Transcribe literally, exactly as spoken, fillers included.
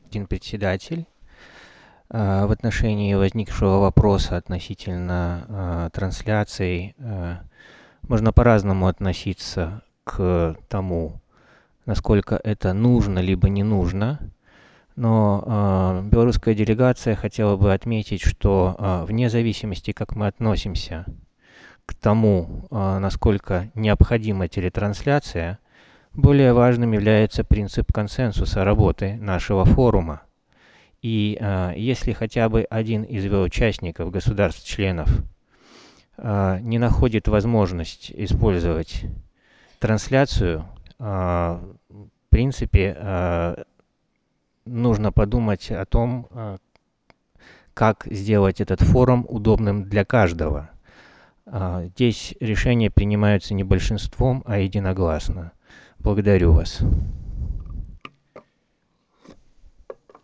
господин председатель. А, В отношении возникшего вопроса относительно а, трансляций, а, можно по-разному относиться к тому, насколько это нужно либо не нужно. Но а, белорусская делегация хотела бы отметить, что а, вне зависимости, как мы относимся к тому, а, насколько необходима телетрансляция, более важным является принцип консенсуса работы нашего форума. И э, если хотя бы один из его участников, государств-членов, э, не находит возможность использовать трансляцию, э, в принципе, э, нужно подумать о том, э, как сделать этот форум удобным для каждого. Э, здесь решения принимаются не большинством, а единогласно. Благодарю вас.